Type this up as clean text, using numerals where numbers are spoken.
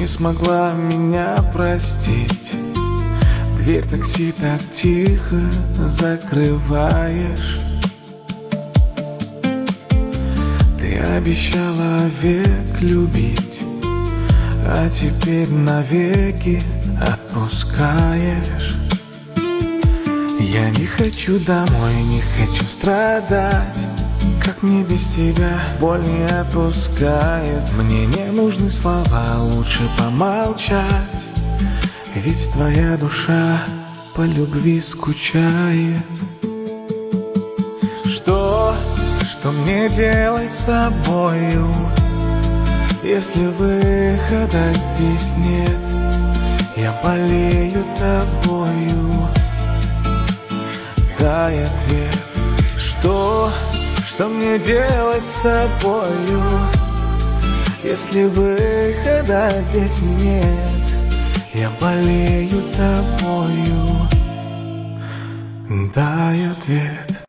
не смогла меня простить. Дверь такси так тихо закрываешь. Ты обещала век любить, а теперь навеки отпускаешь. Я не хочу домой, не хочу страдать. Как мне без тебя боль не отпускает. Мне не нужны слова, лучше помолчать. Ведь твоя душа по любви скучает. Что мне делать с собою, если выхода здесь нет? Я болею тобою. Дай ответ. Что мне делать с собою, если выхода здесь нет? Я болею тобою. Дай ответ.